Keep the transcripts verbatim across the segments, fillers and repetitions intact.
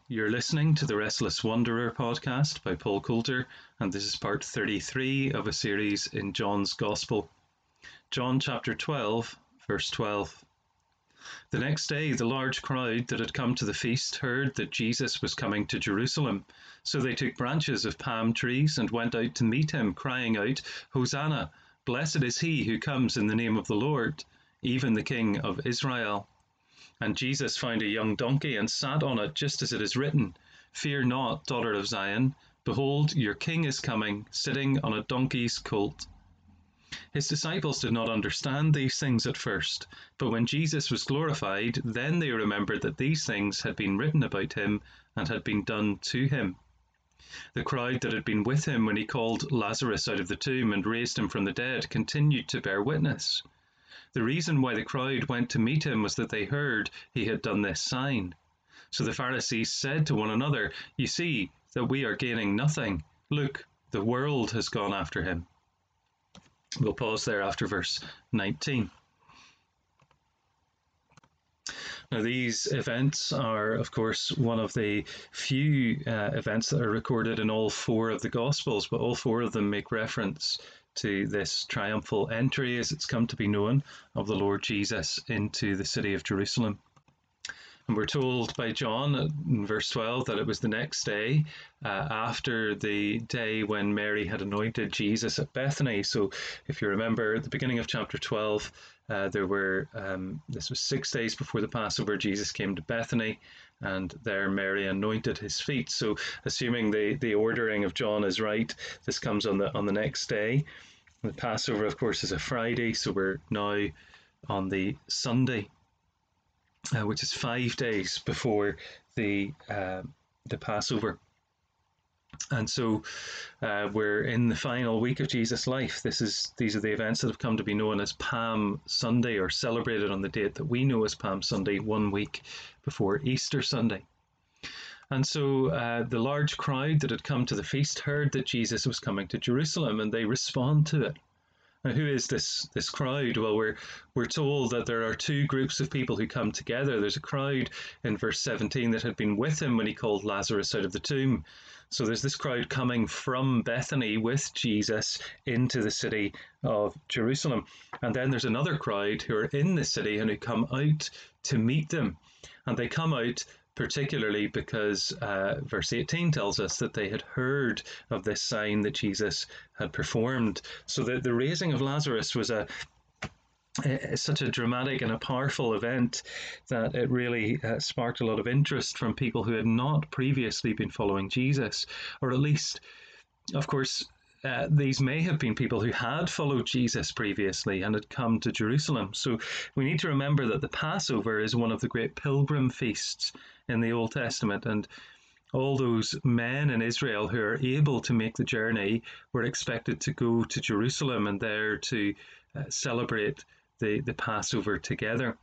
You're listening to the Restless Wanderer podcast by Paul Coulter, and this is part thirty-three of a series in John's Gospel. John chapter twelve, verse twelve. The next day, the large crowd that had come to the feast heard that Jesus was coming to Jerusalem. So they took branches of palm trees and went out to meet him, crying out, "Hosanna! Blessed is he who comes in the name of the Lord, even the King of Israel." And Jesus found a young donkey and sat on it, just as it is written, "Fear not, daughter of Zion. Behold, your king is coming, sitting on a donkey's colt." His disciples did not understand these things at first, but when Jesus was glorified, then they remembered that these things had been written about him and had been done to him. The crowd that had been with him when he called Lazarus out of the tomb and raised him from the dead continued to bear witness. The reason why the crowd went to meet him was that they heard he had done this sign. So the Pharisees said to one another, "You see that we are gaining nothing. Look, the world has gone after him." We'll pause there after verse nineteen. Now, these events are, of course, one of the few uh, events that are recorded in all four of the Gospels, but all four of them make reference to this triumphal entry, as it's come to be known, of the Lord Jesus into the city of Jerusalem. And we're told by John in verse twelve that it was the next day, uh, after the day when Mary had anointed Jesus at Bethany. So if you remember at the beginning of chapter twelve, uh, there were, um, this was six days before the Passover, Jesus came to Bethany, and there Mary anointed his feet. So assuming the, the ordering of John is right, this comes on the, on the next day. The Passover, of course, is a Friday, so we're now on the Sunday, Uh, which is five days before the uh, the Passover. And so uh, we're in the final week of Jesus' life. This is these are the events that have come to be known as Palm Sunday, or celebrated on the date that we know as Palm Sunday, one week before Easter Sunday. And so uh, the large crowd that had come to the feast heard that Jesus was coming to Jerusalem, and they respond to it. Now, who is this this crowd? Well, we're we're told that there are two groups of people who come together. There's a crowd in verse seventeen that had been with him when he called Lazarus out of the tomb. So there's this crowd coming from Bethany with Jesus into the city of Jerusalem. And then there's another crowd who are in the city and who come out to meet them. And they come out particularly because uh, verse eighteen tells us that they had heard of this sign that Jesus had performed. So the, the raising of Lazarus was a, a such a dramatic and a powerful event that it really uh, sparked a lot of interest from people who had not previously been following Jesus, or at least, of course, Uh, these may have been people who had followed Jesus previously and had come to Jerusalem. So we need to remember that the Passover is one of the great pilgrim feasts in the Old Testament, and all those men in Israel who are able to make the journey were expected to go to Jerusalem and there to uh, celebrate the, the Passover together.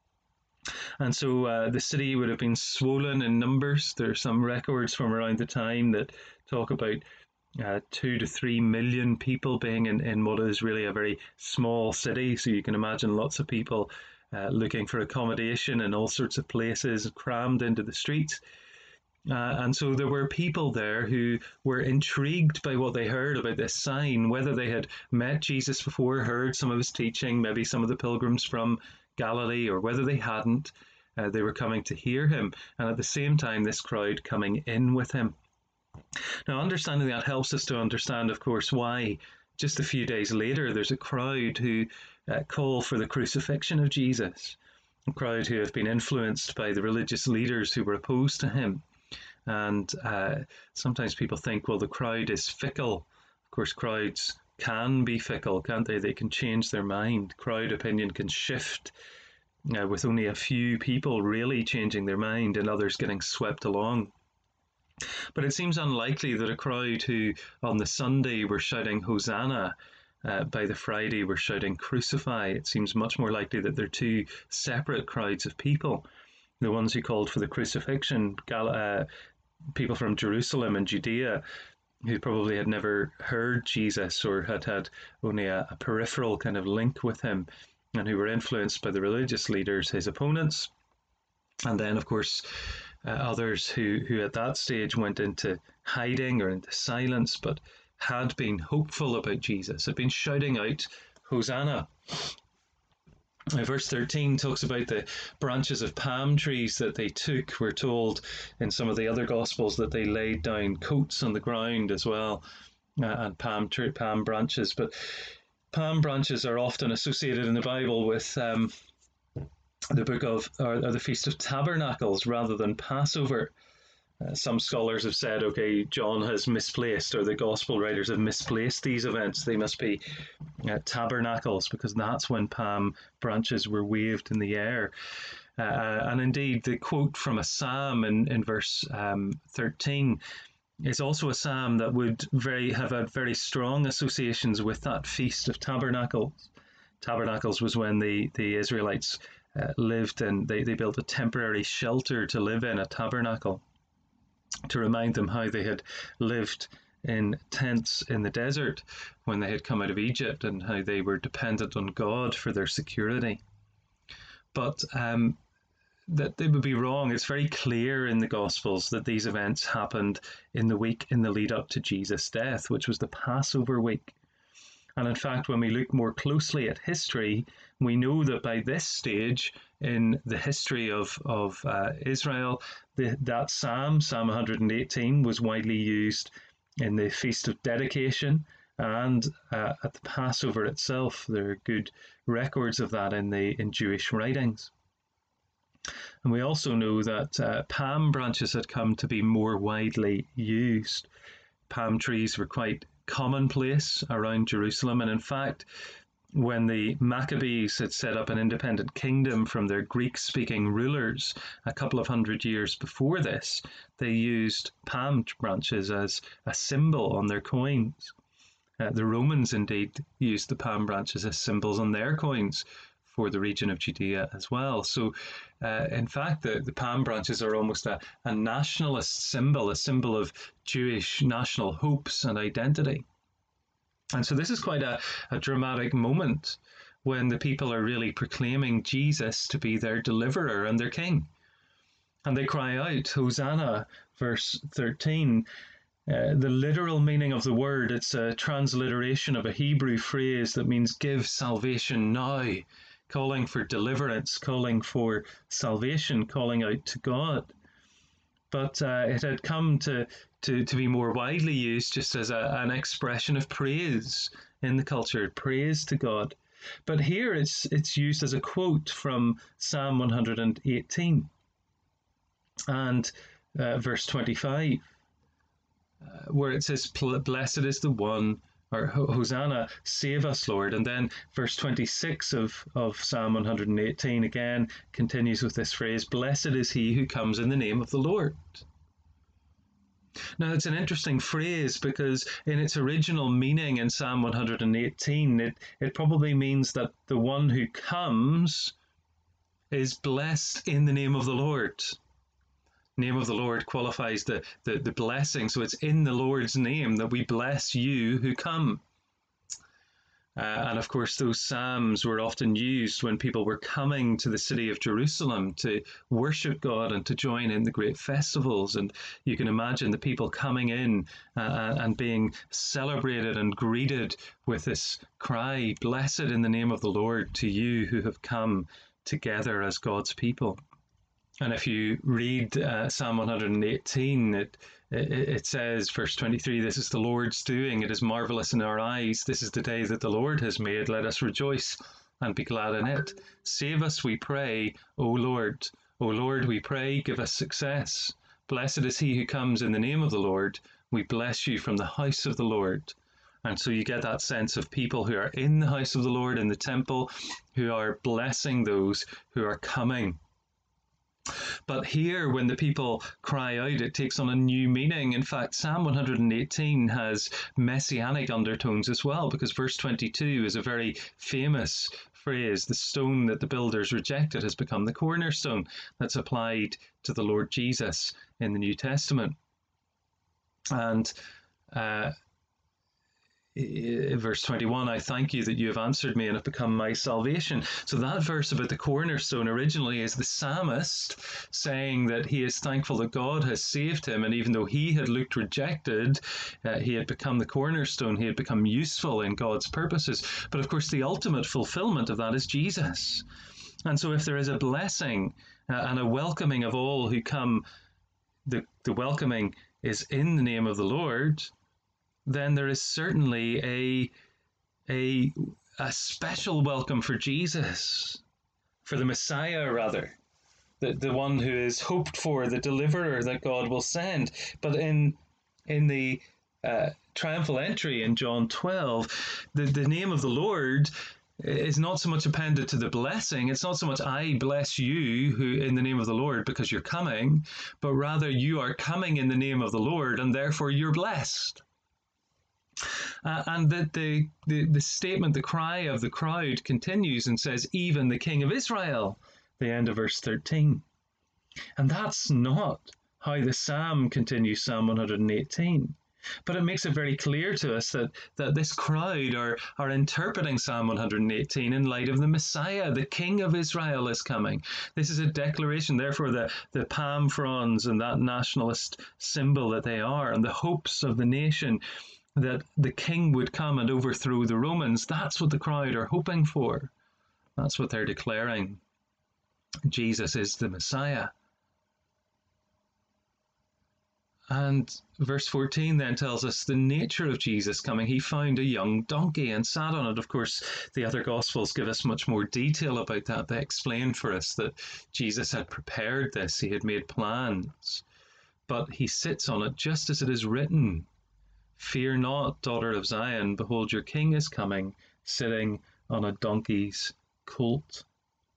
And so uh, the city would have been swollen in numbers. There are some records from around the time that talk about Uh, two to three million people being in, in what is really a very small city. So you can imagine lots of people uh, looking for accommodation in all sorts of places, crammed into the streets. Uh, and so there were people there who were intrigued by what they heard about this sign, whether they had met Jesus before, heard some of his teaching, maybe some of the pilgrims from Galilee, or whether they hadn't. Uh, they were coming to hear him. And at the same time, this crowd coming in with him. Now, understanding that helps us to understand, of course, why just a few days later there's a crowd who uh, call for the crucifixion of Jesus, a crowd who have been influenced by the religious leaders who were opposed to him. And uh, sometimes people think, well, the crowd is fickle. Of course, crowds can be fickle, can't they? They can change their mind. Crowd opinion can shift uh, with only a few people really changing their mind and others getting swept along. But it seems unlikely that a crowd who on the Sunday were shouting Hosanna, uh, by the Friday were shouting Crucify. It seems much more likely that they're two separate crowds of people. The ones who called for the crucifixion, uh, people from Jerusalem and Judea, who probably had never heard Jesus or had had only a, a peripheral kind of link with him, and who were influenced by the religious leaders, his opponents. And then, of course, uh, others who, who at that stage went into hiding or into silence, but had been hopeful about Jesus, had been shouting out, Hosanna. Uh, verse thirteen talks about the branches of palm trees that they took. We're told in some of the other Gospels that they laid down coats on the ground as well, uh, and palm tree, palm branches. But palm branches are often associated in the Bible with um, the book of, or, or the Feast of Tabernacles rather than Passover. Uh, some scholars have said, okay, John has misplaced, or the gospel writers have misplaced these events. They must be uh, tabernacles, because that's when palm branches were waved in the air. Uh, and indeed, the quote from a psalm in, in verse um, thirteen is also a psalm that would very have had very strong associations with that Feast of Tabernacles. Tabernacles was when the, the Israelites uh, lived in, they, they built a temporary shelter to live in, a tabernacle, to remind them how they had lived in tents in the desert when they had come out of Egypt, and how they were dependent on God for their security. But um, that they would be wrong. It's very clear in the Gospels that these events happened in the week in the lead up to Jesus' death, which was the Passover week. And in fact, when we look more closely at history, we know that by this stage in the history of, of uh, Israel, the, that psalm, Psalm one hundred eighteen, was widely used in the Feast of Dedication and uh, at the Passover itself. There are good records of that in the in Jewish writings. And we also know that uh, palm branches had come to be more widely used. Palm trees were quite commonplace around Jerusalem, and in fact, when the Maccabees had set up an independent kingdom from their Greek-speaking rulers a couple of hundred years before this, they used palm branches as a symbol on their coins. Uh, the Romans indeed used the palm branches as symbols on their coins for the region of Judea as well. So, uh, in fact, the, the palm branches are almost a, a nationalist symbol, a symbol of Jewish national hopes and identity. And so this is quite a, a dramatic moment when the people are really proclaiming Jesus to be their deliverer and their king. And they cry out, Hosanna, verse thirteen. Uh, the literal meaning of the word, it's a transliteration of a Hebrew phrase that means give salvation now, calling for deliverance, calling for salvation, calling out to God. But uh, it had come to, to, to be more widely used just as a, an expression of praise in the culture, praise to God. But here it's, it's used as a quote from Psalm one hundred eighteen and uh, verse twenty-five, uh, where it says, blessed is the one, or Hosanna, save us, Lord. And then verse twenty-six of, of Psalm one hundred eighteen again continues with this phrase, blessed is he who comes in the name of the Lord. Now, it's an interesting phrase because in its original meaning in Psalm one hundred eighteen, it, it probably means that the one who comes is blessed in the name of the Lord. Name of the Lord qualifies the, the, the blessing. So it's in the Lord's name that we bless you who come. Uh, and of course, those psalms were often used when people were coming to the city of Jerusalem to worship God and to join in the great festivals. And you can imagine the people coming in uh, and being celebrated and greeted with this cry, blessed in the name of the Lord to you who have come together as God's people. And if you read uh, Psalm one hundred eighteen, it, it it says, verse twenty-three, this is the Lord's doing. It is marvelous in our eyes. This is the day that the Lord has made. Let us rejoice and be glad in it. Save us, we pray, O Lord. O Lord, we pray, give us success. Blessed is he who comes in the name of the Lord. We bless you from the house of the Lord. And so you get that sense of people who are in the house of the Lord, in the temple, who are blessing those who are coming. But here, when the people cry out, it takes on a new meaning. In fact, Psalm one hundred eighteen has messianic undertones as well, because verse twenty-two is a very famous phrase. The stone that the builders rejected has become the cornerstone. That's applied to the Lord Jesus in the New Testament. And uh, verse twenty-one, I thank you that you have answered me and have become my salvation. So that verse about the cornerstone originally is the psalmist saying that he is thankful that God has saved him, and even though he had looked rejected, uh, he had become the cornerstone, he had become useful in God's purposes. But of course, the ultimate fulfillment of that is Jesus. And so if there is a blessing uh, and a welcoming of all who come, the, the welcoming is in the name of the Lord, then there is certainly a, a, a special welcome for Jesus, for the Messiah, rather, the, the one who is hoped for, the deliverer that God will send. But in, in the uh, triumphal entry in John twelve, the, the name of the Lord is not so much appended to the blessing. It's not so much, I bless you who in the name of the Lord because you're coming, but rather you are coming in the name of the Lord and therefore you're blessed. Uh, and that the, the, the statement, the cry of the crowd continues and says, even the King of Israel, the end of verse thirteen. And that's not how the psalm continues, Psalm one hundred eighteen. But it makes it very clear to us that, that this crowd are, are interpreting Psalm one hundred eighteen in light of the Messiah. The King of Israel is coming. This is a declaration, therefore, the, the palm fronds and that nationalist symbol that they are, and the hopes of the nation that the king would come and overthrow the Romans. That's what the crowd are hoping for. That's what they're declaring. Jesus is the Messiah. And verse fourteen then tells us the nature of Jesus coming. He found a young donkey and sat on it. Of course, the other Gospels give us much more detail about that. They explain for us that Jesus had prepared this. He had made plans. But he sits on it just as it is written. Fear not, daughter of Zion. Behold, your king is coming, sitting on a donkey's colt.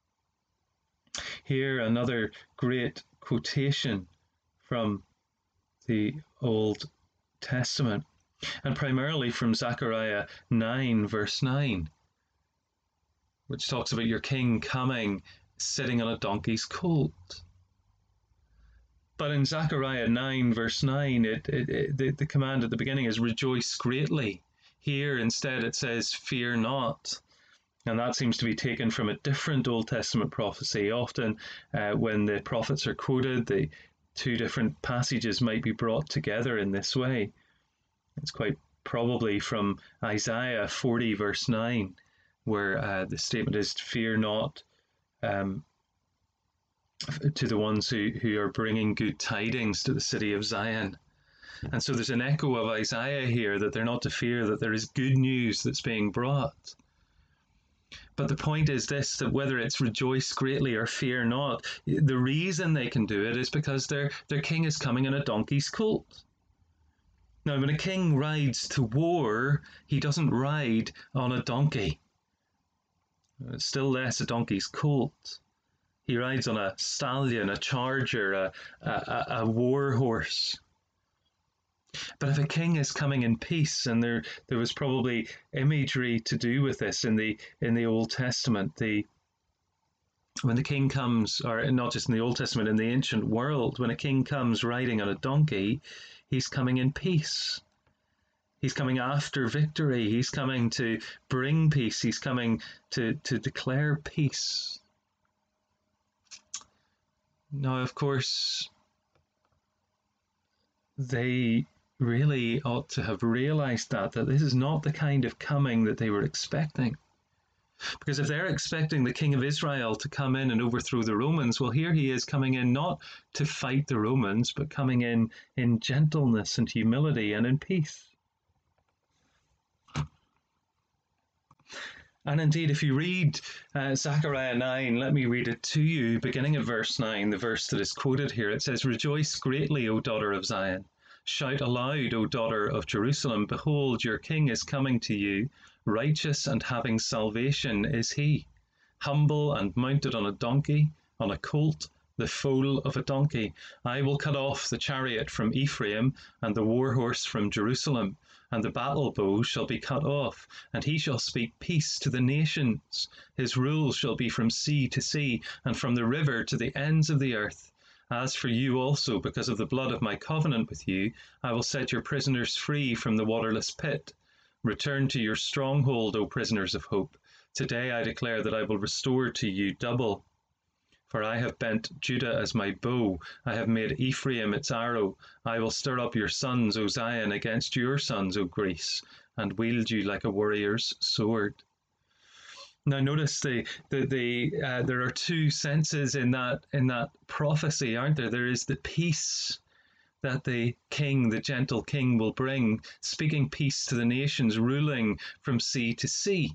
Here, another great quotation from the Old Testament, and primarily from Zechariah nine, verse nine, which talks about your king coming, sitting on a donkey's colt. But in Zechariah nine, verse nine, it, it, it, the, the command at the beginning is rejoice greatly. Here, instead, it says, fear not. And that seems to be taken from a different Old Testament prophecy. Often, uh, when the prophets are quoted, the two different passages might be brought together in this way. It's quite probably from Isaiah forty, verse nine, where uh, the statement is, fear not, um, to the ones who, who are bringing good tidings to the city of Zion. And so there's an echo of Isaiah here, that they're not to fear, that there is good news that's being brought. But the point is this, that whether it's rejoice greatly or fear not, the reason they can do it is because their, their king is coming in a donkey's colt. Now, when a king rides to war, he doesn't ride on a donkey. Still less a donkey's colt. He rides on a stallion, a charger, a, a, a war horse. But if a king is coming in peace, and there there was probably imagery to do with this in the in the Old Testament, the when the king comes, or not just in the Old Testament, in the ancient world, when a king comes riding on a donkey, he's coming in peace. He's coming after victory. He's coming to bring peace. He's coming to, to declare peace. Now, of course, they really ought to have realized that, that this is not the kind of coming that they were expecting. Because if they're expecting the King of Israel to come in and overthrow the Romans, well, here he is coming in not to fight the Romans, but coming in in gentleness and humility and in peace. And indeed, if you read uh, Zechariah nine, let me read it to you, beginning at verse nine, the verse that is quoted here. It says, rejoice greatly, O daughter of Zion. Shout aloud, O daughter of Jerusalem. Behold, your king is coming to you. Righteous and having salvation is he. Humble and mounted on a donkey, on a colt, the foal of a donkey. I will cut off the chariot from Ephraim and the war horse from Jerusalem. And the battle bow shall be cut off, and he shall speak peace to the nations. His rule shall be from sea to sea, and from the river to the ends of the earth. As for you also, because of the blood of my covenant with you, I will set your prisoners free from the waterless pit. Return to your stronghold, O prisoners of hope. Today I declare that I will restore to you double. For I have bent Judah as my bow, I have made Ephraim its arrow. I will stir up your sons, O Zion, against your sons, O Greece, and wield you like a warrior's sword. Now notice the the, the uh, there are two senses in that in that prophecy, aren't there? There is the peace that the king, the gentle king, will bring, speaking peace to the nations, ruling from sea to sea.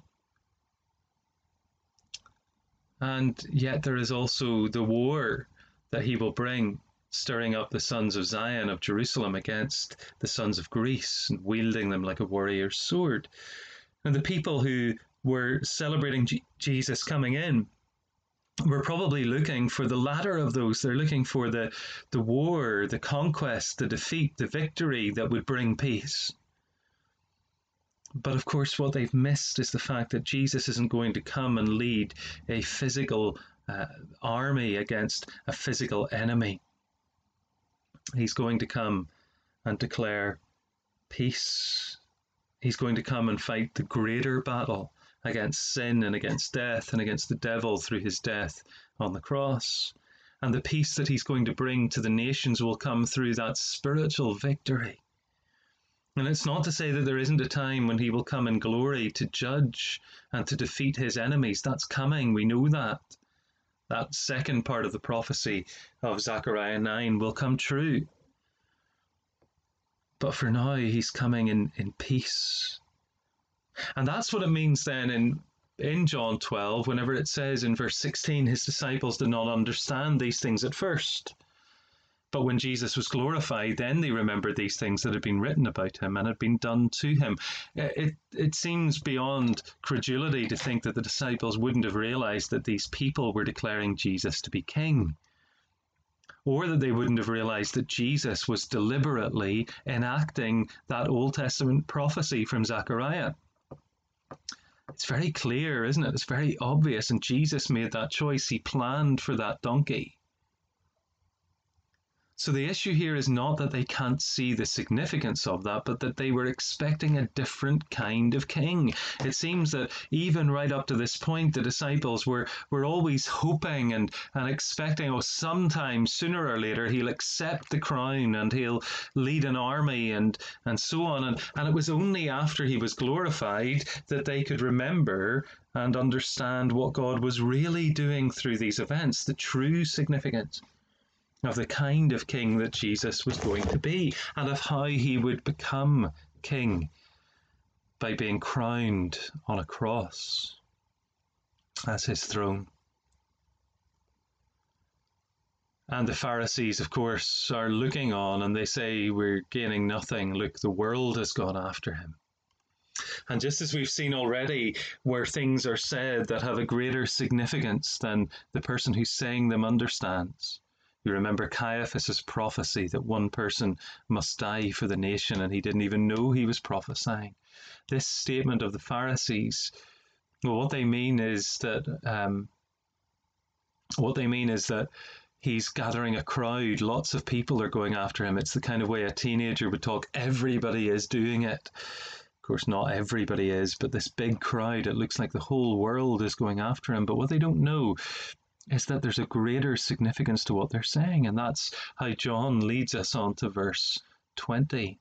And yet there is also the war that he will bring, stirring up the sons of Zion, of Jerusalem, against the sons of Greece, and wielding them like a warrior's sword. And the people who were celebrating G- Jesus coming in were probably looking for the latter of those. They're looking for the, the war, the conquest, the defeat, the victory that would bring peace. But of course, what they've missed is the fact that Jesus isn't going to come and lead a physical uh, army against a physical enemy. He's going to come and declare peace. He's going to come and fight the greater battle against sin and against death and against the devil through his death on the cross. And the peace that he's going to bring to the nations will come through that spiritual victory. And it's not to say that there isn't a time when he will come in glory to judge and to defeat his enemies. That's coming. We know that. That second part of the prophecy of Zechariah nine will come true. But for now, he's coming in, in peace. And that's what it means then in, in John twelve, whenever it says in verse sixteen, his disciples did not understand these things at first. But when Jesus was glorified, then they remembered these things that had been written about him and had been done to him. It, it seems beyond credulity to think that the disciples wouldn't have realized that these people were declaring Jesus to be king, or that they wouldn't have realized that Jesus was deliberately enacting that Old Testament prophecy from Zechariah. It's very clear, isn't it? It's very obvious, and Jesus made that choice. He planned for that donkey. So the issue here is not that they can't see the significance of that, but that they were expecting a different kind of king. It seems that even right up to this point, the disciples were, were always hoping and, and expecting, oh, sometime sooner or later he'll accept the crown and he'll lead an army and, and so on. And, and it was only after he was glorified that they could remember and understand what God was really doing through these events, the true significance of the kind of king that Jesus was going to be, and of how he would become king by being crowned on a cross as his throne. And the Pharisees, of course, are looking on and they say, we're gaining nothing. Look, the world has gone after him. And just as we've seen already, where things are said that have a greater significance than the person who's saying them understands. You remember Caiaphas's prophecy that one person must die for the nation, and he didn't even know he was prophesying. This statement of the Pharisees, well, what they mean is that um, what they mean is that he's gathering a crowd. Lots of people are going after him. It's the kind of way a teenager would talk. Everybody is doing it. Of course, not everybody is, but this big crowd, it looks like the whole world is going after him. But what they don't know is that there's a greater significance to what they're saying. And that's how John leads us on to verse twenty.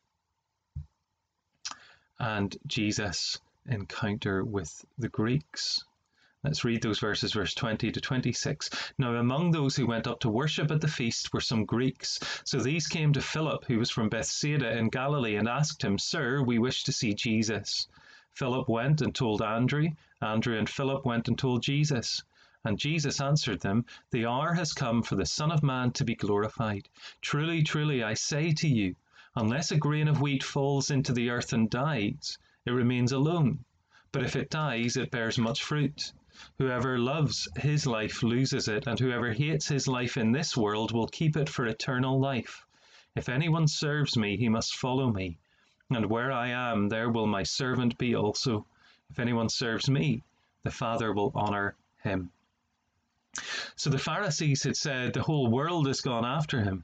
And Jesus' encounter with the Greeks. Let's read those verses, verse twenty to twenty-six. Now among those who went up to worship at the feast were some Greeks. So these came to Philip, who was from Bethsaida in Galilee, and asked him, Sir, we wish to see Jesus. Philip went and told Andrew. Andrew and Philip went and told Jesus. And Jesus answered them, The hour has come for the Son of Man to be glorified. Truly, truly, I say to you, unless a grain of wheat falls into the earth and dies, it remains alone. But if it dies, it bears much fruit. Whoever loves his life loses it, and whoever hates his life in this world will keep it for eternal life. If anyone serves me, he must follow me. And where I am, there will my servant be also. If anyone serves me, the Father will honor him. So the Pharisees had said the whole world has gone after him.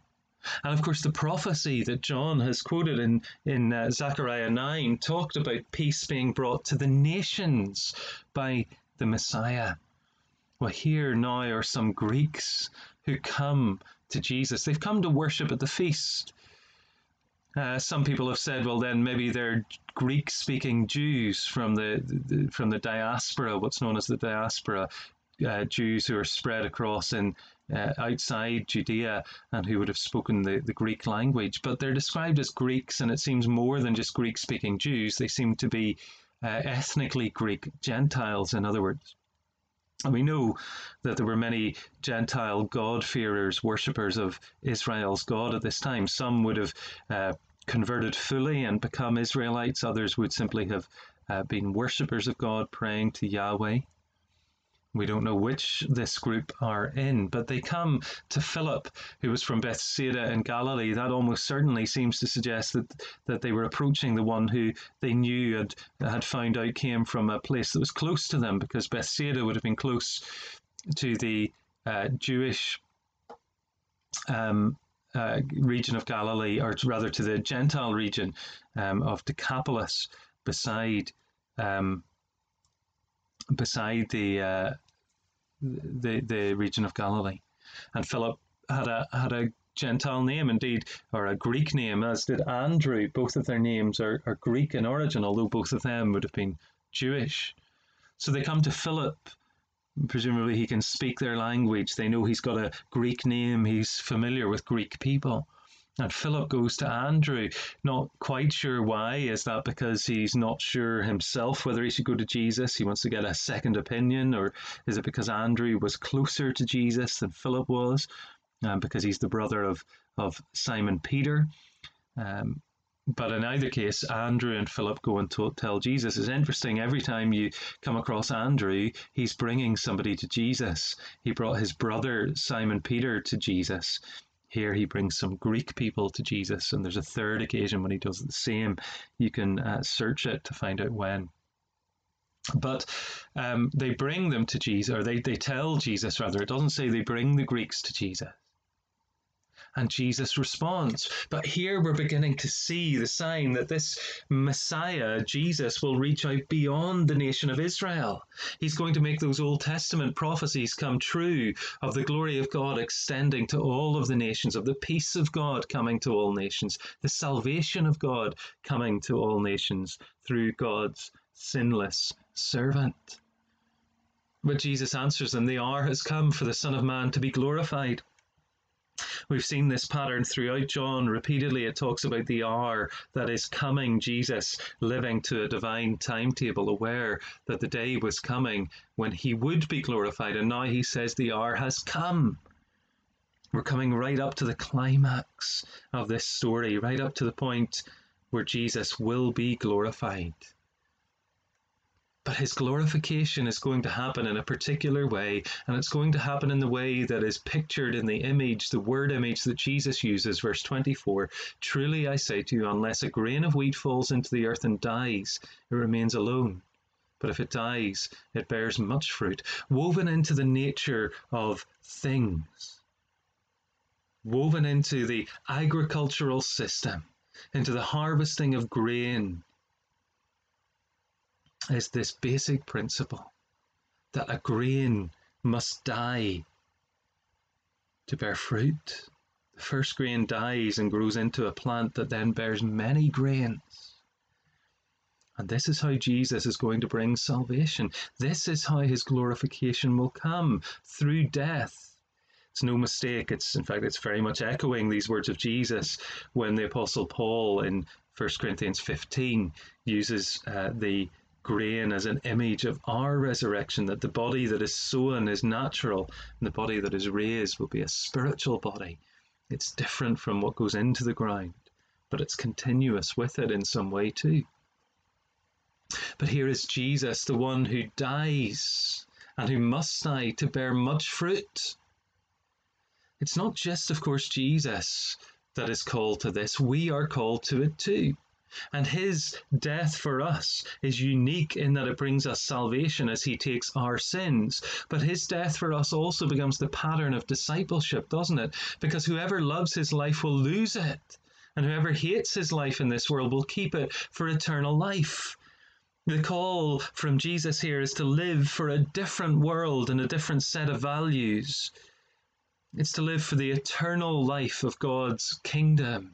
And of course, the prophecy that John has quoted in, in uh, Zechariah nine talked about peace being brought to the nations by the Messiah. Well, here now are some Greeks who come to Jesus. They've come to worship at the feast. Uh, some people have said, well, then maybe they're Greek-speaking Jews from the, the from the diaspora, what's known as the diaspora, uh, Jews who are spread across in uh, outside Judea and who would have spoken the, the Greek language. But they're described as Greeks, and it seems more than just Greek-speaking Jews. They seem to be uh, ethnically Greek, Gentiles, in other words. And we know that there were many Gentile God-fearers, worshippers of Israel's God at this time. Some would have uh, converted fully and become Israelites. Others would simply have uh, been worshippers of God, praying to Yahweh. We don't know which this group are in, but they come to Philip, who was from Bethsaida in Galilee. That almost certainly seems to suggest that, that they were approaching the one who they knew and had found out came from a place that was close to them, because Bethsaida would have been close to the uh, Jewish um, uh, region of Galilee, or rather to the Gentile region um, of Decapolis, beside um, beside the uh, the the region of Galilee. And Philip had a had a Gentile name, indeed, or a Greek name, as did Andrew. Both of their names are, are Greek in origin, although both of them would have been Jewish. So they come to Philip. Presumably he can speak their language. They know he's got a Greek name. He's familiar with Greek people. And Philip goes to Andrew, not quite sure why. Is that because he's not sure himself whether he should go to Jesus? He wants to get a second opinion. Or is it because Andrew was closer to Jesus than Philip was? Um, because he's the brother of, of Simon Peter. Um, but in either case, Andrew and Philip go and to- tell Jesus. It's interesting, every time you come across Andrew, he's bringing somebody to Jesus. He brought his brother Simon Peter to Jesus. Here he brings some Greek people to Jesus, and there's a third occasion when he does the same. You can uh, search it to find out when. But um, they bring them to Jesus, or they, they tell Jesus, rather. It doesn't say they bring the Greeks to Jesus. And Jesus responds. But here we're beginning to see the sign that this Messiah, Jesus, will reach out beyond the nation of Israel. He's going to make those Old Testament prophecies come true of the glory of God extending to all of the nations, of the peace of God coming to all nations, the salvation of God coming to all nations through God's sinless servant. But Jesus answers them, the hour has come for the Son of Man to be glorified. We've seen this pattern throughout John. Repeatedly it talks about the hour that is coming, Jesus living to a divine timetable, aware that the day was coming when he would be glorified. And now he says the hour has come. We're coming right up to the climax of this story, right up to the point where Jesus will be glorified. But his glorification is going to happen in a particular way, and it's going to happen in the way that is pictured in the image, the word image that Jesus uses, verse twenty-four. Truly I say to you, unless a grain of wheat falls into the earth and dies, it remains alone. But if it dies, it bears much fruit, woven into the nature of things, woven into the agricultural system, into the harvesting of grain, is this basic principle that a grain must die to bear fruit. The first grain dies and grows into a plant that then bears many grains. And this is how Jesus is going to bring salvation. This is how his glorification will come, through death. It's no mistake. It's, in fact, it's very much echoing these words of Jesus when the Apostle Paul in First Corinthians fifteen uses uh, the grain as an image of our resurrection, that the body that is sown is natural and the body that is raised will be a spiritual body. It's different from what goes into the ground, but it's continuous with it in some way too. But here is Jesus, the one who dies and who must die to bear much fruit. It's not just, of course, Jesus that is called to this. We are called to it too. And his death for us is unique in that it brings us salvation as he takes our sins. But his death for us also becomes the pattern of discipleship, doesn't it? Because whoever loves his life will lose it. And whoever hates his life in this world will keep it for eternal life. The call from Jesus here is to live for a different world and a different set of values. It's to live for the eternal life of God's kingdom.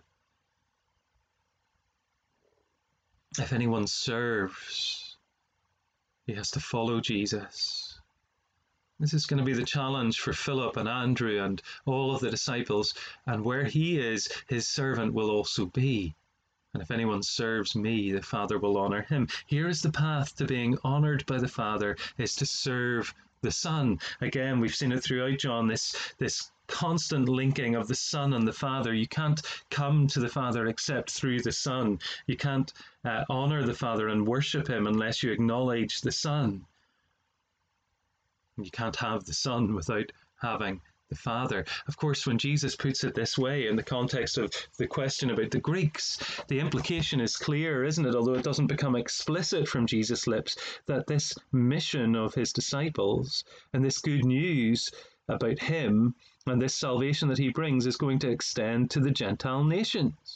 If anyone serves, he has to follow Jesus. This is going to be the challenge for Philip and Andrew and all of the disciples. And where he is, his servant will also be. And if anyone serves me, the Father will honor him. Here is the path to being honored by the Father, is to serve the Son. Again, we've seen it throughout John, this, this constant linking of the Son and the Father. You can't come to the Father except through the Son. You can't uh, honor the Father and worship him unless you acknowledge the Son. You can't have the Son without having the Father. Of course, when Jesus puts it this way in the context of the question about the Greeks, the implication is clear, isn't it? Although it doesn't become explicit from Jesus' lips, that this mission of his disciples and this good news about him and this salvation that he brings is going to extend to the Gentile nations.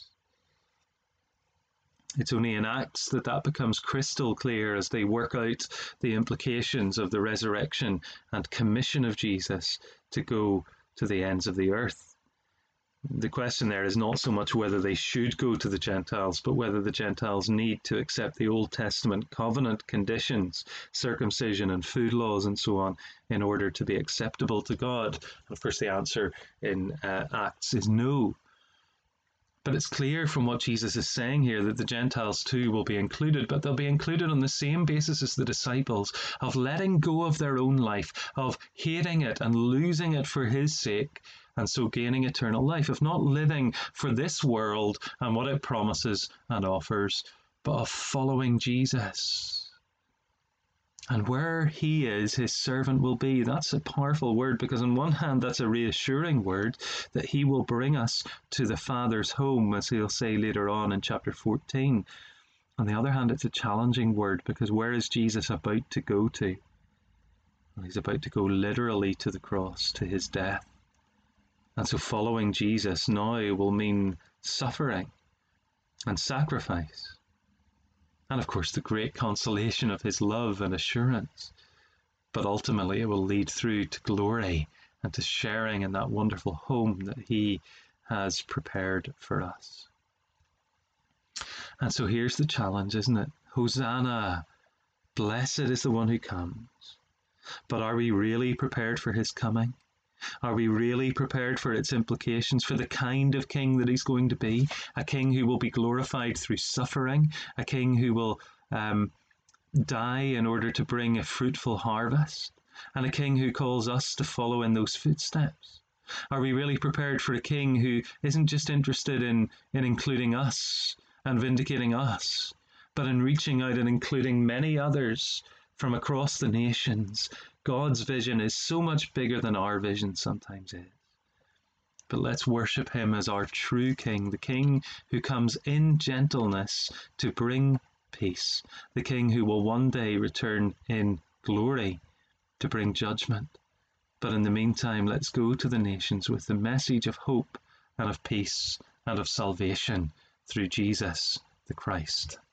It's only in Acts that that becomes crystal clear as they work out the implications of the resurrection and commission of Jesus to go to the ends of the earth. The question there is not so much whether they should go to the Gentiles, but whether the Gentiles need to accept the Old Testament covenant conditions, circumcision and food laws and so on, in order to be acceptable to God. And of course the answer in uh, Acts is no. But it's clear from what Jesus is saying here that the Gentiles too will be included, but they'll be included on the same basis as the disciples, of letting go of their own life, of hating it and losing it for his sake, and so gaining eternal life, of not living for this world and what it promises and offers, but of following Jesus. And where he is, his servant will be. That's a powerful word, because on one hand, that's a reassuring word that he will bring us to the Father's home, as he'll say later on in chapter fourteen. On the other hand, it's a challenging word, because where is Jesus about to go to? Well, he's about to go literally to the cross, to his death. And so following Jesus now will mean suffering and sacrifice. And of course, the great consolation of his love and assurance. But ultimately, it will lead through to glory and to sharing in that wonderful home that he has prepared for us. And so here's the challenge, isn't it? Hosanna, blessed is the one who comes. But are we really prepared for his coming? Are we really prepared for its implications, for the kind of king that he's going to be? A king who will be glorified through suffering, a king who will um, die in order to bring a fruitful harvest, and a king who calls us to follow in those footsteps. Are we really prepared for a king who isn't just interested in, in including us and vindicating us, but in reaching out and including many others from across the nations? God's vision is so much bigger than our vision sometimes is. But let's worship him as our true king, the king who comes in gentleness to bring peace, the king who will one day return in glory to bring judgment. But in the meantime, let's go to the nations with the message of hope and of peace and of salvation through Jesus the Christ.